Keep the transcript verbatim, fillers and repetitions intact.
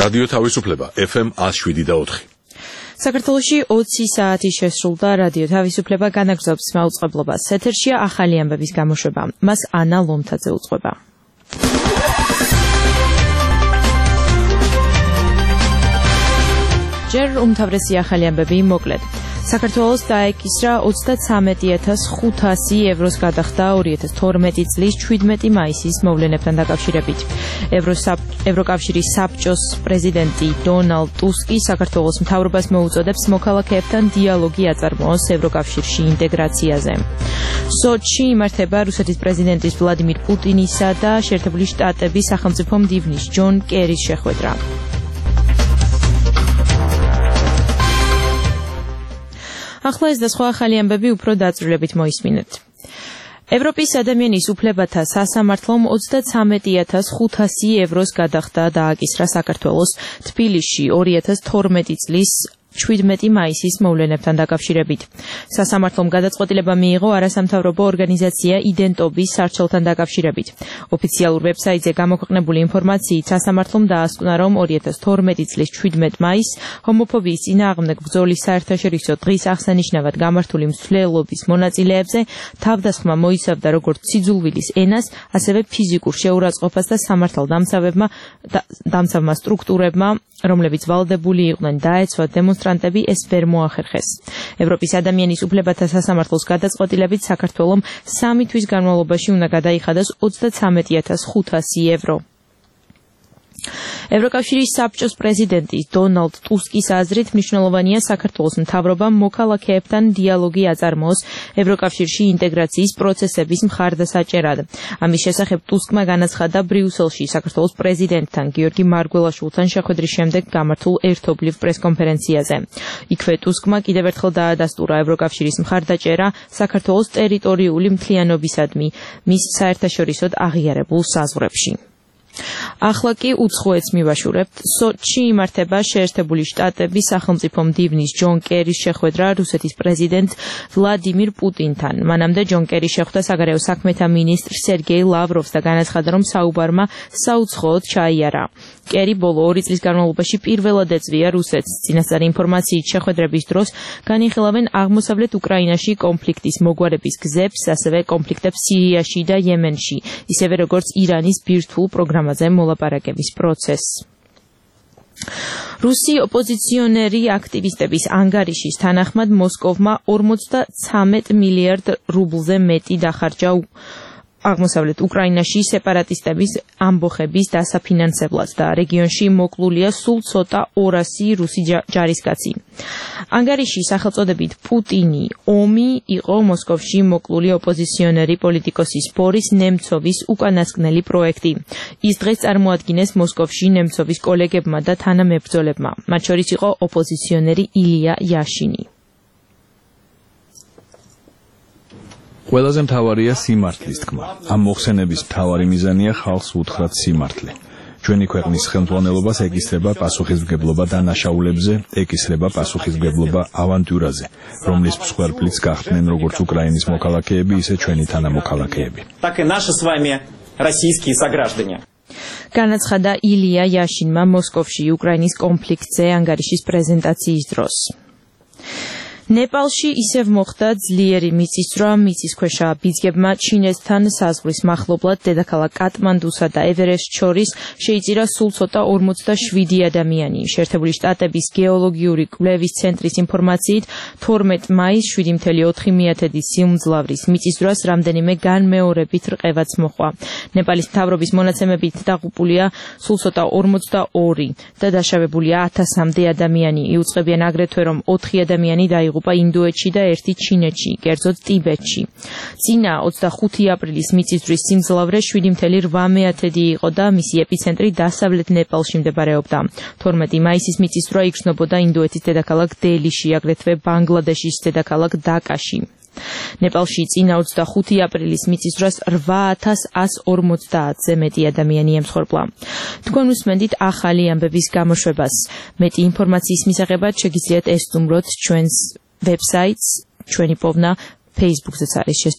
რადიო თავისუფლება ეფ ემ one oh seven და four. საქართველოში ოცი საათი შესრულდა რადიო თავისუფლება განაგრძობს მაუწყებლობას. ეთერშია ახალი ამბების გამოშვება. მას ანა ლომთაძე უძღვება. ჯერ უმთავრესი ახალი ამბები მოკლედ. საქართველოს დაეკისრა ოცდათვრამეტი ათას ხუთასი ევროს გადახდა ორი ათას თორმეტი წლის შვიდმეტი მაისის მოვლენებთან დაკავშირებით. ევროკავშირის საბჭოს პრეზიდენტი დონალდ ტუსკი საქართველოს მთავრობას მოუწოდებს მოქალაქეებთან დიალოგი აწარმოოს ევროკავშირში ინტეგრაციაზე. სოჩში იმართება რუსეთის პრეზიდენტის ვლადიმირ პუტინისა და შეერთებული შტატების სახელმწიფო მდივნის ჯონ კერის შეხვედრა. ახლა ეს და სხვა ახალი ამბები უფრო დაწვრილებით მოისმინეთ. ევროპის ადამიანის უფლებათა სასამართლომ ოცდათვრამეტი ათას ხუთასი ევროს გადახდა დააკისრა საქართველოს თბილისში ორი ათას თორმეტი წლის შვიდმეტი მაისის მოვლენებთან დაკავშირებით. სასამართლომ გადაწყვეტილება მიიღო არასამთავრობო ორგანიზაცია იდენტობის სარჩელთან დაკავშირებით. ოფიციალურ ვებსაიტზე გამოქვეყნებული ინფორმაციით სასამართლომ დაასკვნა, რომ ორი ათას თორმეტი წლის შვიდმეტი მაისს ჰომოფობიის წინააღმდეგ ბრძოლის საერთაშორისო დღის აღსანიშნავად გამართული მსვლელობის მონაწილეებზე თავდასხმა მოიცავდა როგორც სიძულვილის ენას, ასევე ფიზიკურ შეურაცხყოფას და სამართალდამცავებმა დამცავმა სტრუქტურებმა, რომლებიც ვალდებული იყვნენ დაეცვათ დემონსტრანტები, ეს ვერ მოახერხეს. ევროპის ადამიანის უფლებათა სასამართლოს გადაწყვეტილებით საქართველომ სამი თვის განმავლობაში უნდა გადაიხადოს ოცდათვრამეტი ათას ხუთასი евро. ევროკავშირის საბჭოს პრეზიდენტის დონალდ ტუსკის აზრით მნიშვნელოვანია საქართველოს მთავრობამ მოქალაქეებთან დიალოგი აწარმოოს ევროკავშირში ინტეგრაციის პროცესების მხარდასაჭერად. ამის შესახებ ტუსკმა განაცხადა ბრიუსელში საქართველოს პრეზიდენტთან გიორგი მარგველაშვილთან შეხვედრის შემდეგ გამართულ ერთობლივ პრესკონფერენციაზე. იქვე ტუსკმა კიდევ ერთხელ დაადასტურა ევროკავშირის მხარდაჭერა საქართველოს ტერიტორიული მთლიანობისადმი მის საერთაშორისოდ აღიარებულ საზღვრებში. ახლა კი უცხოეთს მივაშურებთ. სოჩში იმართება შეერთებული შტატების სახელმწიფო მდივნის ჯონ კერის შეხვედრა რუსეთის პრეზიდენტ ვლადიმირ პუტინთან. მანამდე ჯონ კერი შეხვდა საგარეო საქმეთა მინისტრ სერგეი ლავროვს და განაცხადა, რომ საუბარმა საუცხოოდ ჩაიარა. კერი ბოლო ორი წლის განმავლობაში პირველად ეწვია რუსეთს. წინასწარი ინფორმაციით შეხვედრების დროს განიხილავენ აღმოსავლეთ უკრაინაში კონფლიქტის მოგვარების გზებს, ასევე კონფლიქტებს სირიაში და იემენში, ისევე როგორც ირანის ბირთვულ პროგრამაზე მოლაპარაკების პროცესს. რუსი ოპოზიციონერი აქტივისტების ანგარიშის თანახმად მოსკოვმა ორმოცდათვრამეტი მილიარდ რუბლზე მეტი დახარჯა აღმოსავლეთ უკრაინაში სეპარატისტების ამბოხების დასაფინანსებლად და რეგიონში მოკლულია სულ ცოტა ორასი რუსი ჯარისკაცი. ანგარიში სახელწოდებით პუტინი ომი იყო მოსკოვში მოკლული ოპოზიციონერი პოლიტიკოსის ბორის ნემცოვის უკანასკნელი პროექტი. ის დღეს წარმოადგინეს მოსკოვში ნემცოვის კოლეგებმა და თანამებრძოლებმა. მათ შორის იყო ოპოზიციონერი ილია იაშინი. ყველაზე მთავარია სიმართლის თქმა. ამ მოხსენების მთავარი მიზანია ხალხს უთხრათ სიმართლე. ჩვენი ქვეყნის ხელმძღვანელობას ეკისრება პასუხისმგებლობა დანაშაულებზე, ეკისრება პასუხისმგებლობა ავანტიურაზე, რომლის მსხვერპლიც გახდნენ როგორც უკრაინის მოქალაქეები, ისე ჩვენი თანამოქალაქეები. Так и наши с вами российские сограждане. განაცხადა ილია იაშინმა მოსკოვში უკრაინის კონფლიქტზე ანგარიშის პრეზენტაციის დროს. ნეპალში ისევ მოხდა ძლიერი მიწისძვრა, მიწისქვეშა ბიძგებმა ჩინეთთან საზღვრის მახლობლად დედაქალაქ კატმანდუსა და ევერესტს შორის შეიწირა სულ ცოტა ორმოცდაშვიდი ადამიანი. შეერთებული შტატების გეოლოგიური კვლევის ცენტრის ინფორმაციით თორმეტი მაისს შვიდი კoma ოთხი მიათედი სიმძლავრის მიწისძვრას რამდენიმე განმეორებით რყევაც მოჰყვა. ნეპალის მთავრობის მონაცემებით დაღუპულია სულ ცოტა ორმოცდაორი და დაშავებულია ათასამდე ადამიანი. იუწყებიან აგრეთვე, რომ ოთხი ადამიანი დაიღუპა ინდოეთში და ერთი ჩინეთში, კერძოდ ტიბეტში. წინა ოცდახუთი აპრილის მიწისძვრის სიმძლავრე შვიდი კoma რვა მიათედი იყო და მისი ეპიცენტრი დასავლეთ ნეპალში მდებარეობდა. თორმეტი მაისის მიწისძვრა იგრძნობოდა ინდოეთის დედაქალაქ დელიში, აგრეთვე ბანგლადეშის დედაქალაქ დაკაში. ნეპალში წინა ოცდახუთი აპრილის მიწისძვრას რვა ათას ასი ორმოცდაათზე მეტი ადამიანი ემსხვერპლა. თქვენ უსმენთ ახალი ამბების გამოშვებას. მეტი ინფორმაციის მისაღებად შეგიძლიათ ესტუმროთ ჩვენს ვებსაიტს, ჩვენი პოვნა Facebook-ზეც არის